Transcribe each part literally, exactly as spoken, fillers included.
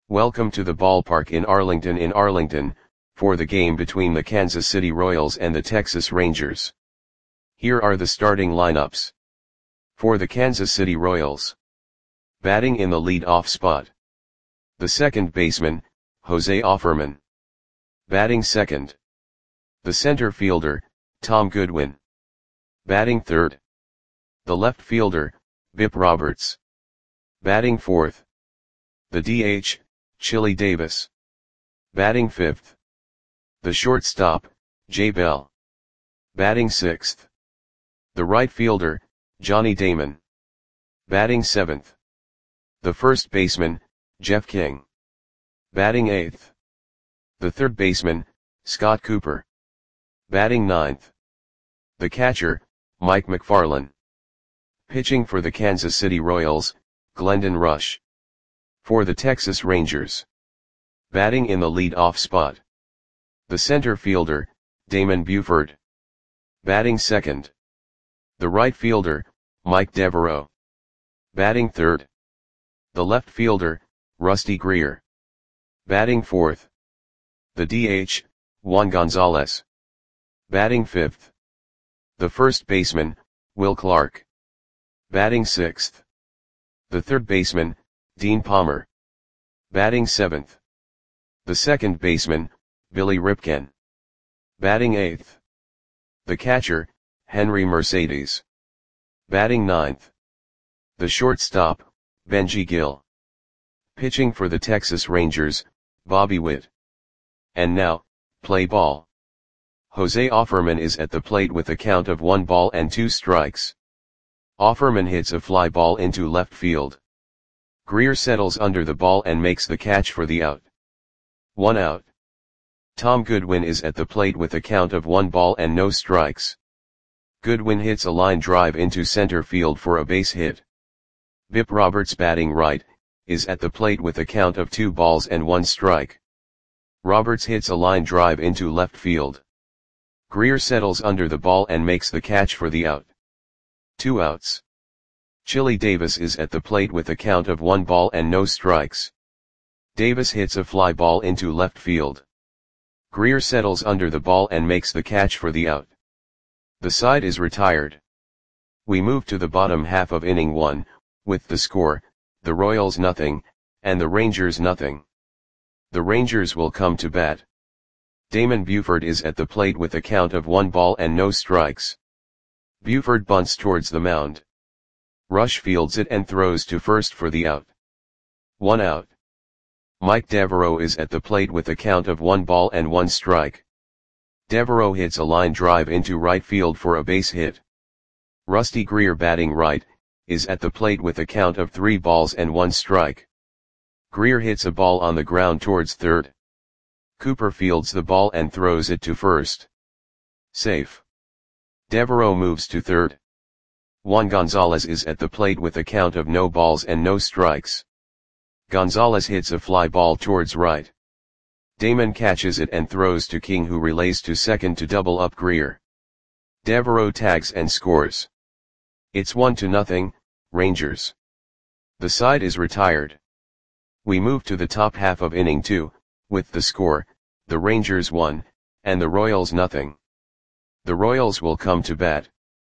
Welcome to the ballpark in Arlington in Arlington, for the game between the Kansas City Royals and the Texas Rangers. Here are the starting lineups. For the Kansas City Royals. Batting in the lead-off spot. The second baseman, Jose Offerman. Batting second. The center fielder, Tom Goodwin. Batting third. The left fielder, Bip Roberts. Batting fourth. The D H, Chili Davis. Batting fifth. The shortstop, Jay Bell. Batting sixth. The right fielder, Johnny Damon. Batting seventh. The first baseman, Jeff King. Batting eighth. The third baseman, Scott Cooper. Batting ninth. The catcher, Mike McFarland. Pitching for the Kansas City Royals, Glendon Rush. For the Texas Rangers. Batting in the lead-off spot. The center fielder, Damon Buford. Batting second. The right fielder, Mike Devereaux. Batting third. The left fielder, Rusty Greer. Batting fourth. The D H, Juan Gonzalez. Batting fifth. The first baseman, Will Clark. Batting sixth. The third baseman, Dean Palmer. Batting seventh. The second baseman, Billy Ripken. Batting eighth. The catcher, Henry Mercedes. Batting ninth. The shortstop, Benji Gill. Pitching for the Texas Rangers, Bobby Witt. And now, play ball. Jose Offerman is at the plate with a count of one ball and two strikes. Offerman hits a fly ball into left field. Greer settles under the ball and makes the catch for the out. One out. Tom Goodwin is at the plate with a count of one ball and no strikes. Goodwin hits a line drive into center field for a base hit. Bip Roberts, batting right, is at the plate with a count of two balls and one strike. Roberts hits a line drive into left field. Greer settles under the ball and makes the catch for the out. Two outs. Chili Davis is at the plate with a count of one ball and no strikes. Davis hits a fly ball into left field. Greer settles under the ball and makes the catch for the out. The side is retired. We move to the bottom half of inning one, with the score, the Royals nothing, and the Rangers nothing. The Rangers will come to bat. Damon Buford is at the plate with a count of one ball and no strikes. Buford bunts towards the mound. Rush fields it and throws to first for the out. One out. Mike Devereaux is at the plate with a count of one ball and one strike. Devereaux hits a line drive into right field for a base hit. Rusty Greer, batting right, is at the plate with a count of three balls and one strike. Greer hits a ball on the ground towards third. Cooper fields the ball and throws it to first. Safe. Devereaux moves to third. Juan Gonzalez is at the plate with a count of no balls and no strikes. Gonzalez hits a fly ball towards right. Damon catches it and throws to King, who relays to second to double up Greer. Devereaux tags and scores. It's one to nothing, Rangers. The side is retired. We move to the top half of inning two, with the score, the Rangers one, and the Royals nothing. The Royals will come to bat.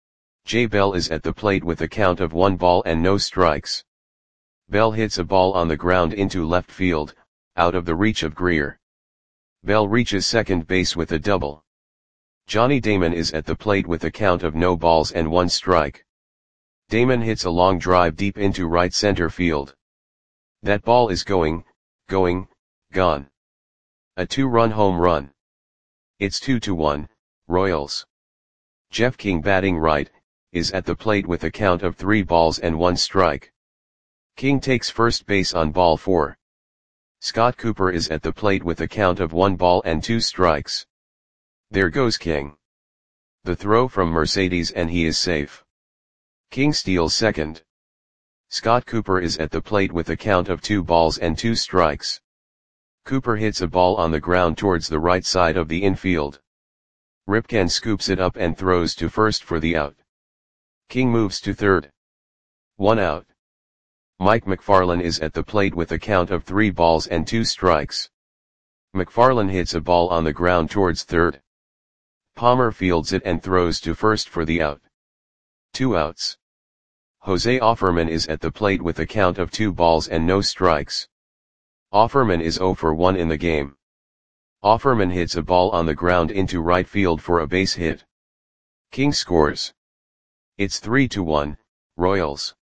Jay Bell is at the plate with a count of one ball and no strikes. Bell hits a ball on the ground into left field, out of the reach of Greer. Bell reaches second base with a double. Johnny Damon is at the plate with a count of no balls and one strike. Damon hits a long drive deep into right center field. That ball is going, going, gone. A two-run home run. It's two to one, Royals. Jeff King, batting right, is at the plate with a count of three balls and one strike. King takes first base on ball four. Scott Cooper is at the plate with a count of one ball and two strikes. There goes King. The throw from Mercedes and he is safe. King steals second. Scott Cooper is at the plate with a count of two balls and two strikes. Cooper hits a ball on the ground towards the right side of the infield. Ripken scoops it up and throws to first for the out. King moves to third. One out. Mike McFarland is at the plate with a count of three balls and two strikes. McFarland hits a ball on the ground towards third. Palmer fields it and throws to first for the out. Two outs. Jose Offerman is at the plate with a count of two balls and no strikes. Offerman is zero for one in the game. Offerman hits a ball on the ground into right field for a base hit. King scores. It's three to one, Royals.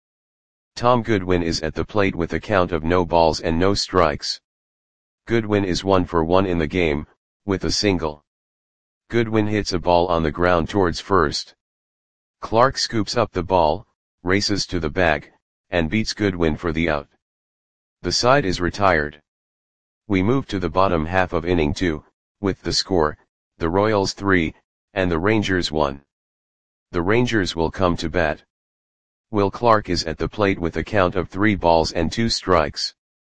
Tom Goodwin is at the plate with a count of no balls and no strikes. Goodwin is one for one in the game, with a single. Goodwin hits a ball on the ground towards first. Clark scoops up the ball, races to the bag, and beats Goodwin for the out. The side is retired. We move to the bottom half of inning two, with the score, the Royals three, and the Rangers one. The Rangers will come to bat. Will Clark is at the plate with a count of three balls and two strikes.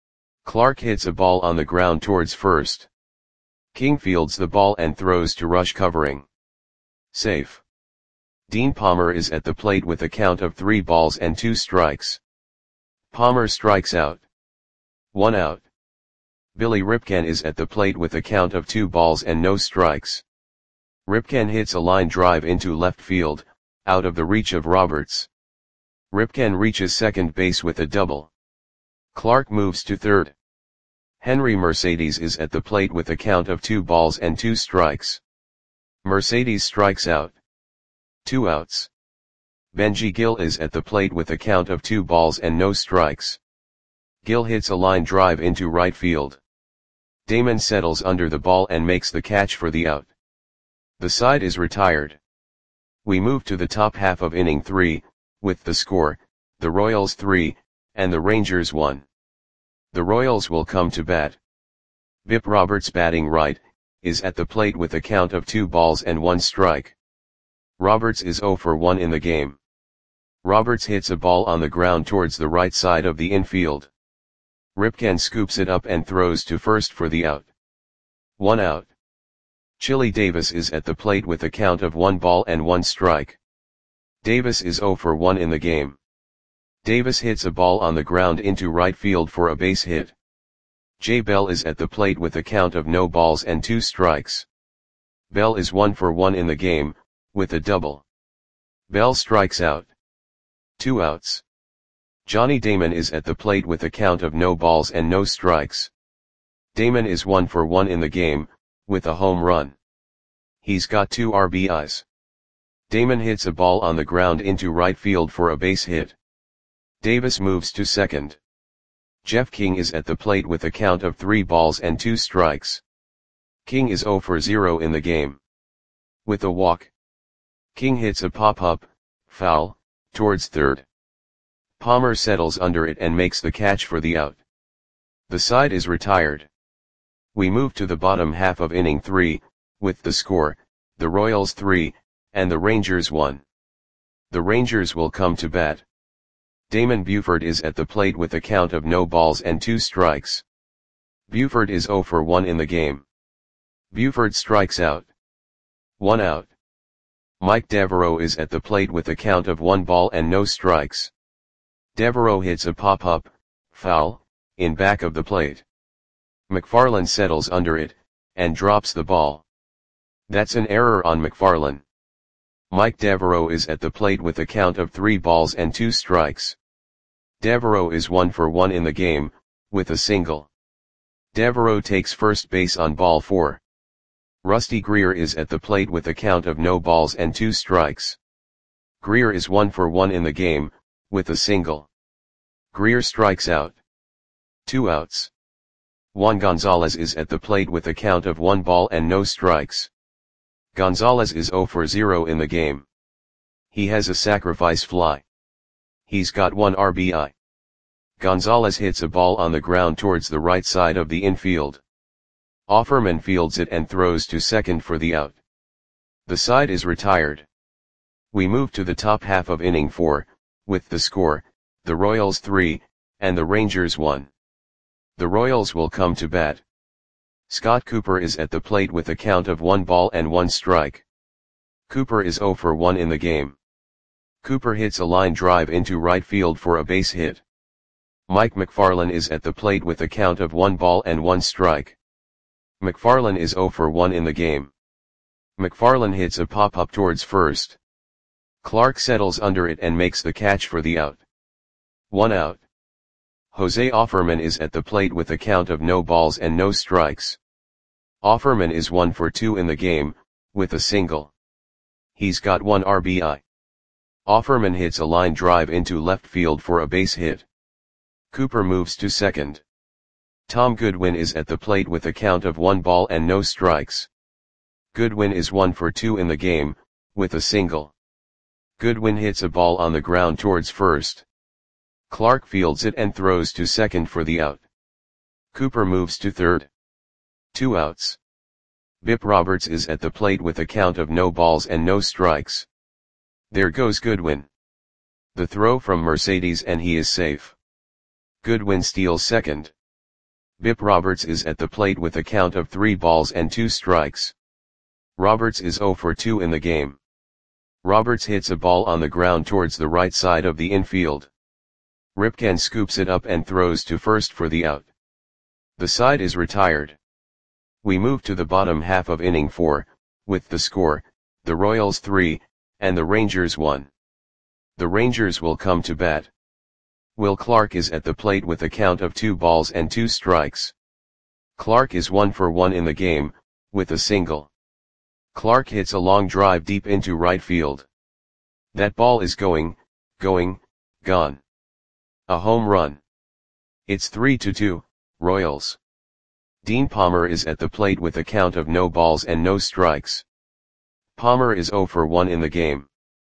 Clark hits a ball on the ground towards first. King fields the ball and throws to Rush covering. Safe. Dean Palmer is at the plate with a count of three balls and two strikes. Palmer strikes out. One out. Billy Ripken is at the plate with a count of two balls and no strikes. Ripken hits a line drive into left field, out of the reach of Roberts. Ripken reaches second base with a double. Clark moves to third. Henry Mercedes is at the plate with a count of two balls and two strikes. Mercedes strikes out. Two outs. Benji Gill is at the plate with a count of two balls and no strikes. Gill hits a line drive into right field. Damon settles under the ball and makes the catch for the out. The side is retired. We move to the top half of inning three, with the score, the Royals three, and the Rangers one. The Royals will come to bat. Bip Roberts batting right, is at the plate with a count of two balls and one strike. Roberts is zero for one in the game. Roberts hits a ball on the ground towards the right side of the infield. Ripken scoops it up and throws to first for the out. One out. Chili Davis is at the plate with a count of one ball and one strike. Davis is zero for one in the game. Davis hits a ball on the ground into right field for a base hit. Jay Bell is at the plate with a count of no balls and two strikes. Bell is one for one in the game, with a double. Bell strikes out. Two outs. Johnny Damon is at the plate with a count of no balls and no strikes. Damon is one for one in the game, with a home run. He's got two R B Is. Damon hits a ball on the ground into right field for a base hit. Davis moves to second. Jeff King is at the plate with a count of three balls and two strikes. King is zero for zero in the game. With a walk. King hits a pop-up, foul, towards third. Palmer settles under it and makes the catch for the out. The side is retired. We move to the bottom half of inning three, with the score, the Royals three, and the Rangers one. The Rangers will come to bat. Damon Buford is at the plate with a count of no balls and two strikes. Buford is zero for one in the game. Buford strikes out. One out. Mike Devereaux is at the plate with a count of one ball and no strikes. Devereaux hits a pop-up, foul, in back of the plate. McFarland settles under it, and drops the ball. That's an error on McFarland. Mike Devereaux is at the plate with a count of three balls and two strikes. Devereaux is one for one in the game, with a single. Devereaux takes first base on ball four. Rusty Greer is at the plate with a count of no balls and two strikes. Greer is one for one in the game, with a single. Greer strikes out. Two outs. Juan Gonzalez is at the plate with a count of one ball and no strikes. Gonzalez is zero for zero in the game. He has a sacrifice fly. He's got one R B I. Gonzalez hits a ball on the ground towards the right side of the infield. Offerman fields it and throws to second for the out. The side is retired. We move to the top half of inning four, with the score, the Royals three, and the Rangers one. The Royals will come to bat. Scott Cooper is at the plate with a count of one ball and one strike. Cooper is zero for one in the game. Cooper hits a line drive into right field for a base hit. Mike McFarlane is at the plate with a count of one ball and one strike. McFarlane is zero for one in the game. McFarlane hits a pop-up towards first. Clark settles under it and makes the catch for the out. One out. Jose Offerman is at the plate with a count of no balls and no strikes. Offerman is one for two in the game, with a single. He's got one R B I. Offerman hits a line drive into left field for a base hit. Cooper moves to second. Tom Goodwin is at the plate with a count of one ball and no strikes. Goodwin is one for two in the game, with a single. Goodwin hits a ball on the ground towards first. Clark fields it and throws to second for the out. Cooper moves to third. Two outs. Bip Roberts is at the plate with a count of no balls and no strikes. There goes Goodwin. The throw from Mercedes and he is safe. Goodwin steals second. Bip Roberts is at the plate with a count of three balls and two strikes. Roberts is zero for two in the game. Roberts hits a ball on the ground towards the right side of the infield. Ripken scoops it up and throws to first for the out. The side is retired. We move to the bottom half of inning four, with the score, the Royals three, and the Rangers one. The Rangers will come to bat. Will Clark is at the plate with a count of two balls and two strikes. Clark is one for one in the game, with a single. Clark hits a long drive deep into right field. That ball is going, going, gone. A home run. It's three to two, Royals. Dean Palmer is at the plate with a count of no balls and no strikes. Palmer is zero for one in the game.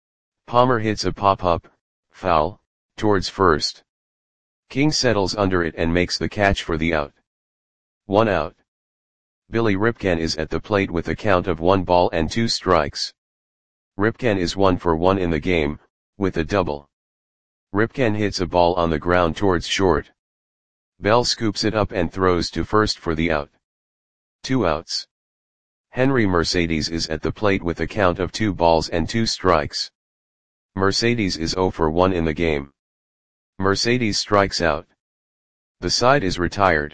Palmer hits a pop-up, foul, towards first. King settles under it and makes the catch for the out. One out. Billy Ripken is at the plate with a count of one ball and two strikes. Ripken is one for one in the game, with a double. Ripken hits a ball on the ground towards short. Bell scoops it up and throws to first for the out. Two outs. Henry Mercedes is at the plate with a count of two balls and two strikes. Mercedes is zero for one in the game. Mercedes strikes out. The side is retired.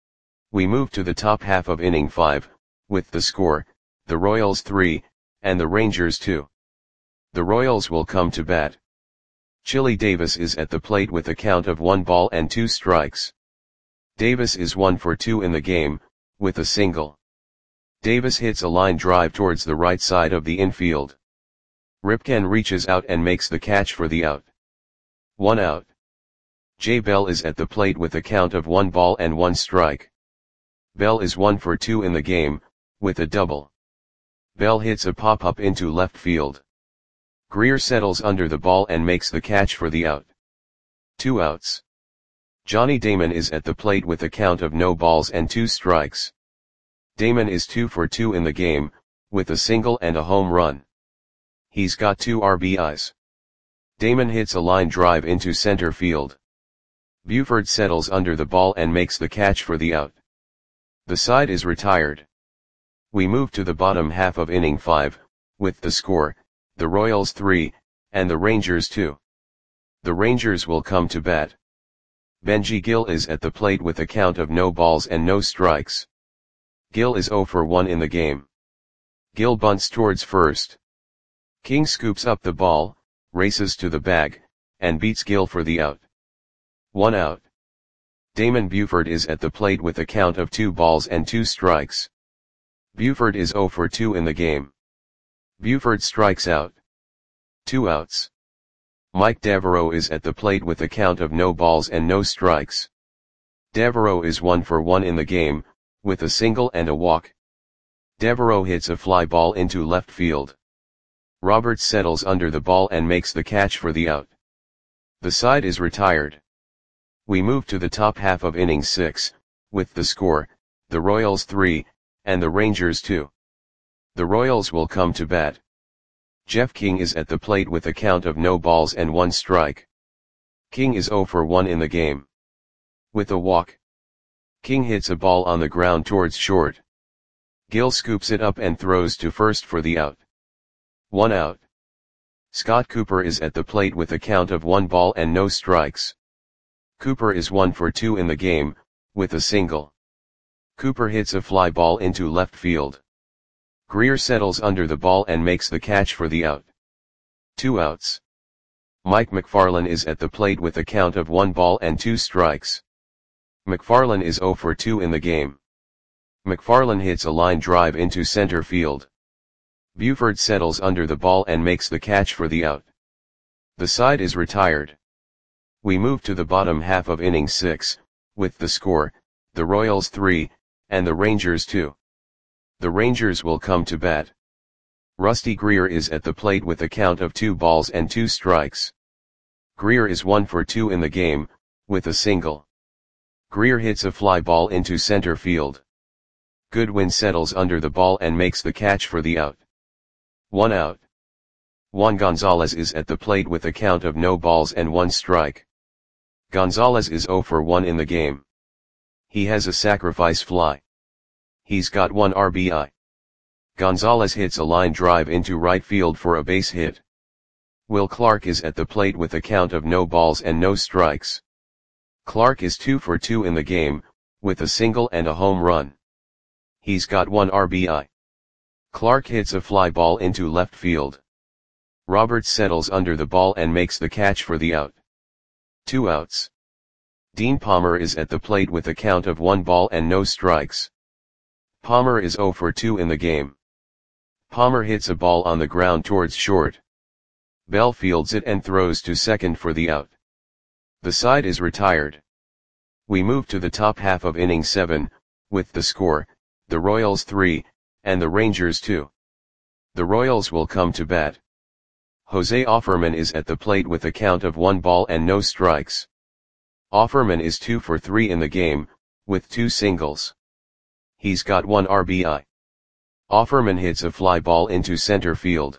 We move to the top half of inning five, with the score, the Royals three, and the Rangers two. The Royals will come to bat. Chili Davis is at the plate with a count of one ball and two strikes. Davis is one for two in the game, with a single. Davis hits a line drive towards the right side of the infield. Ripken reaches out and makes the catch for the out. One out. Jay Bell is at the plate with a count of one ball and one strike. Bell is one for two in the game, with a double. Bell hits a pop-up into left field. Greer settles under the ball and makes the catch for the out. Two outs. Johnny Damon is at the plate with a count of no balls and two strikes. Damon is two for two in the game, with a single and a home run. He's got two R B Is. Damon hits a line drive into center field. Buford settles under the ball and makes the catch for the out. The side is retired. We move to the bottom half of inning five, with the score, the Royals three, and the Rangers two. The Rangers will come to bat. Benji Gill is at the plate with a count of no balls and no strikes. Gill is zero for one in the game. Gill bunts towards first. King scoops up the ball, races to the bag, and beats Gill for the out. One out. Damon Buford is at the plate with a count of two balls and two strikes. Buford is zero for two in the game. Buford strikes out. Two outs. Mike Devereaux is at the plate with a count of no balls and no strikes. Devereaux is one for one in the game, with a single and a walk. Devereaux hits a fly ball into left field. Roberts settles under the ball and makes the catch for the out. The side is retired. We move to the top half of inning six, with the score, the Royals three, and the Rangers two. The Royals will come to bat. Jeff King is at the plate with a count of no balls and one strike. King is zero for one in the game. With a walk. King hits a ball on the ground towards short. Gill scoops it up and throws to first for the out. One out. Scott Cooper is at the plate with a count of one ball and no strikes. Cooper is one for two in the game, with a single. Cooper hits a fly ball into left field. Greer settles under the ball and makes the catch for the out. Two outs. Mike McFarland is at the plate with a count of one ball and two strikes. McFarland is zero for two in the game. McFarland hits a line drive into center field. Buford settles under the ball and makes the catch for the out. The side is retired. We move to the bottom half of inning six, with the score, the Royals three, and the Rangers two. The Rangers will come to bat. Rusty Greer is at the plate with a count of two balls and two strikes. Greer is one for two in the game, with a single. Greer hits a fly ball into center field. Goodwin settles under the ball and makes the catch for the out. One out. Juan Gonzalez is at the plate with a count of no balls and one strike. Gonzalez is zero for one in the game. He has a sacrifice fly. He's got one R B I. Gonzalez hits a line drive into right field for a base hit. Will Clark is at the plate with a count of no balls and no strikes. Clark is two for two in the game, with a single and a home run. He's got one R B I. Clark hits a fly ball into left field. Roberts settles under the ball and makes the catch for the out. Two outs. Dean Palmer is at the plate with a count of one ball and no strikes. Palmer is zero for two in the game. Palmer hits a ball on the ground towards short. Bell fields it and throws to second for the out. The side is retired. We move to the top half of inning seven, with the score, the Royals three, and the Rangers two. The Royals will come to bat. Jose Offerman is at the plate with a count of one ball and no strikes. Offerman is two for three in the game, with two singles. He's got one R B I. Offerman hits a fly ball into center field.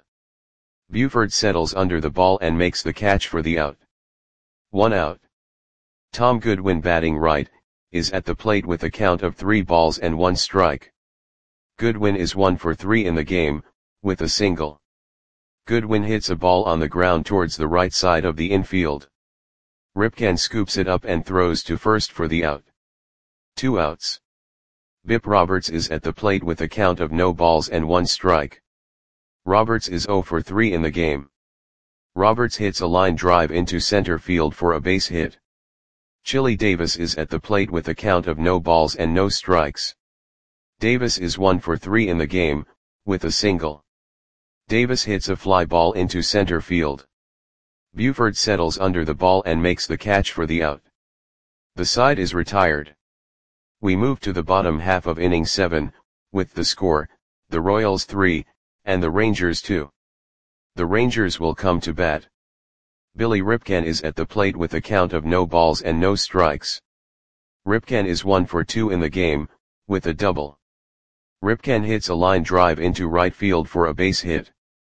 Buford settles under the ball and makes the catch for the out. One out. Tom Goodwin, batting right, is at the plate with a count of three balls and one strike. Goodwin is one for three in the game, with a single. Goodwin hits a ball on the ground towards the right side of the infield. Ripken scoops it up and throws to first for the out. Two outs. Bip Roberts is at the plate with a count of no balls and one strike. Roberts is zero for three in the game. Roberts hits a line drive into center field for a base hit. Chili Davis is at the plate with a count of no balls and no strikes. Davis is one for three in the game, with a single. Davis hits a fly ball into center field. Buford settles under the ball and makes the catch for the out. The side is retired. We move to the bottom half of inning seven, with the score, the Royals three, and the Rangers two. The Rangers will come to bat. Billy Ripken is at the plate with a count of no balls and no strikes. Ripken is one for two in the game, with a double. Ripken hits a line drive into right field for a base hit.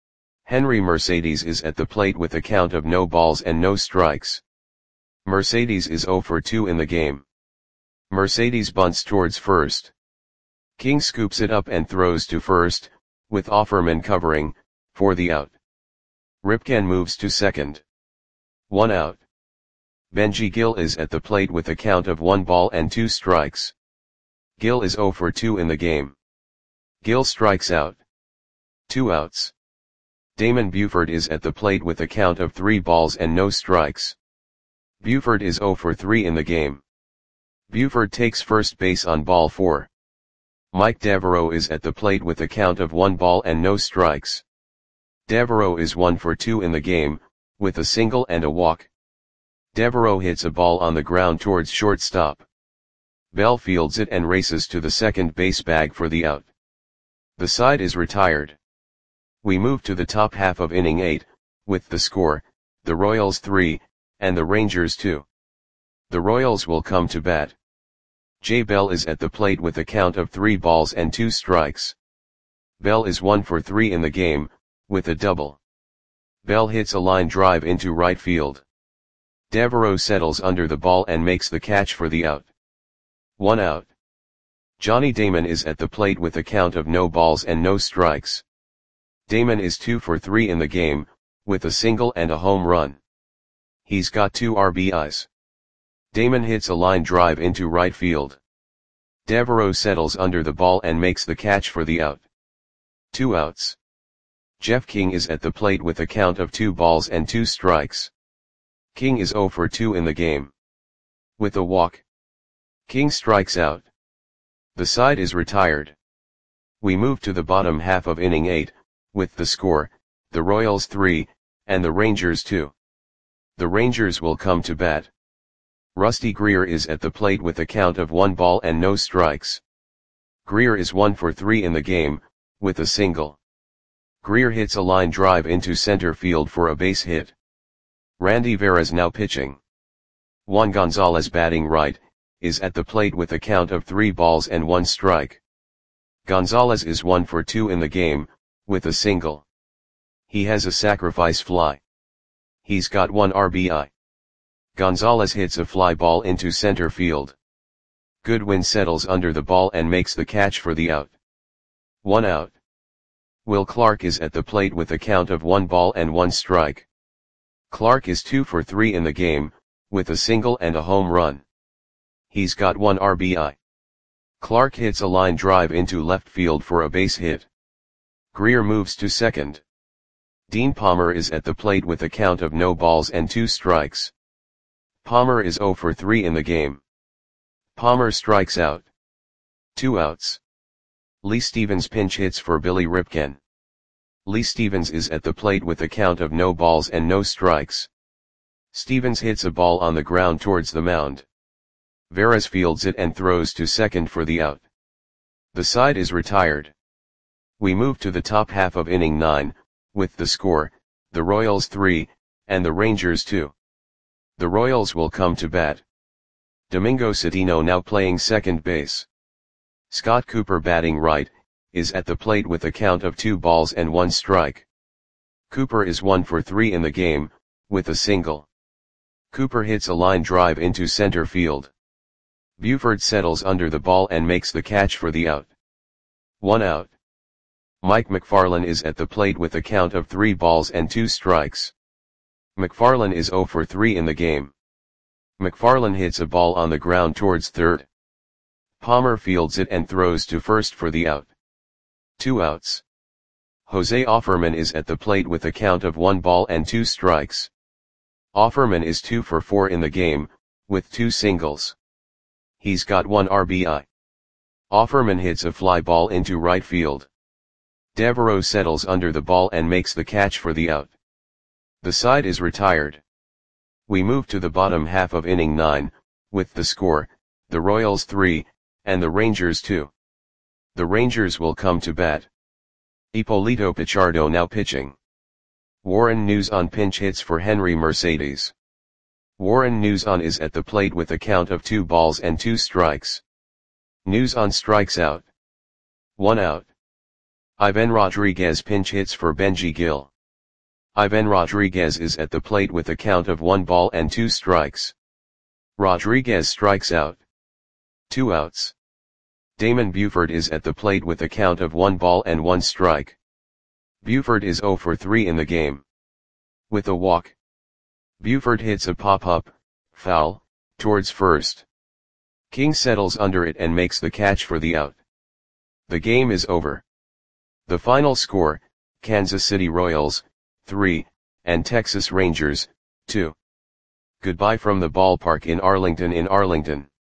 Henry Mercedes is at the plate with a count of no balls and no strikes. Mercedes is zero for two in the game. Mercedes bunts towards first. King scoops it up and throws to first, with Offerman covering, for the out. Ripken moves to second. One out. Benji Gill is at the plate with a count of one ball and two strikes. Gill is zero for two in the game. Gill strikes out. Two outs. Damon Buford is at the plate with a count of three balls and no strikes. Buford is zero for three in the game. Buford takes first base on ball four. Mike Devereaux is at the plate with a count of one ball and no strikes. Devereaux is one for two in the game, with a single and a walk. Devereaux hits a ball on the ground towards shortstop. Bell fields it and races to the second base bag for the out. The side is retired. We move to the top half of inning eight, with the score, the Royals three, and the Rangers two. The Royals will come to bat. Jay Bell is at the plate with a count of three balls and two strikes. Bell is one for three in the game, with a double. Bell hits a line drive into right field. Devereaux settles under the ball and makes the catch for the out. One out. Johnny Damon is at the plate with a count of no balls and no strikes. Damon is two for three in the game, with a single and a home run. He's got two R B Is. Damon hits a line drive into right field. Devereaux settles under the ball and makes the catch for the out. Two outs. Jeff King is at the plate with a count of two balls and two strikes. King is oh for two in the game. With a walk, King strikes out. The side is retired. We move to the bottom half of inning eight, with the score, the Royals three, and the Rangers two. The Rangers will come to bat. Rusty Greer is at the plate with a count of one ball and no strikes. Greer is one for three in the game, with a single. Greer hits a line drive into center field for a base hit. Randy Veras now pitching. Juan Gonzalez batting right, is at the plate with a count of three balls and one strike. Gonzalez is one for two in the game, with a single. He has a sacrifice fly. He's got one R B I. Gonzalez hits a fly ball into center field. Goodwin settles under the ball and makes the catch for the out. One out. Will Clark is at the plate with a count of one ball and one strike. Clark is two for three in the game, with a single and a home run. He's got one R B I. Clark hits a line drive into left field for a base hit. Greer moves to second. Dean Palmer is at the plate with a count of no balls and two strikes. Palmer is oh for three in the game. Palmer strikes out. Two outs. Lee Stevens pinch hits for Billy Ripken. Lee Stevens is at the plate with a count of no balls and no strikes. Stevens hits a ball on the ground towards the mound. Veras fields it and throws to second for the out. The side is retired. We move to the top half of inning nine, with the score, the Royals three, and the Rangers two. The Royals will come to bat. Domingo Cedeno now playing second base. Scott Cooper batting right, is at the plate with a count of two balls and one strike. Cooper is one for three in the game, with a single. Cooper hits a line drive into center field. Buford settles under the ball and makes the catch for the out. One out. Mike McFarland is at the plate with a count of three balls and two strikes. McFarland is oh for three in the game. McFarland hits a ball on the ground towards third. Palmer fields it and throws to first for the out. Two outs. Jose Offerman is at the plate with a count of one ball and two strikes. Offerman is two for four in the game, with two singles. He's got one R B I. Offerman hits a fly ball into right field. Devereaux settles under the ball and makes the catch for the out. The side is retired. We move to the bottom half of inning nine, with the score, the Royals three, and the Rangers two. The Rangers will come to bat. Ippolito Pichardo now pitching. Warren Nuzon pinch hits for Henry Mercedes. Warren Nuzon is at the plate with a count of two balls and two strikes. Nuzon strikes out. One out. Ivan Rodriguez pinch hits for Benji Gill. Ivan Rodriguez is at the plate with a count of one ball and two strikes. Rodriguez strikes out. Two outs. Damon Buford is at the plate with a count of one ball and one strike. Buford is oh for three in the game. With a walk, Buford hits a pop-up, foul, towards first. King settles under it and makes the catch for the out. The game is over. The final score, Kansas City Royals, three, and Texas Rangers, two. Goodbye from the ballpark in Arlington in Arlington.